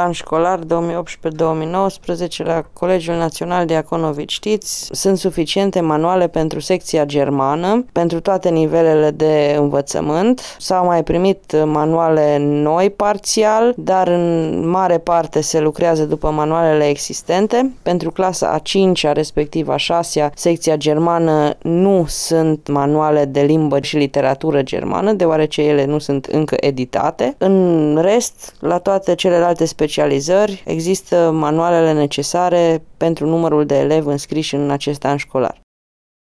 an școlar 2018-2019 la Colegiul Național Diaconovici Tiț sunt suficiente manuale pentru secția germană, pentru toate nivelele de învățământ. S-au mai primit manuale noi parțial, dar în mare parte se lucrează după manualele existente. Pentru clasa a 5-a, respectiv a 6-a, secția germană nu sunt manuale de limbă și literatură germană, deoarece ele nu sunt încă editate. În rest, la toate celelalte specializări există manualele necesare pentru numărul de elevi înscriși în acest an școlar.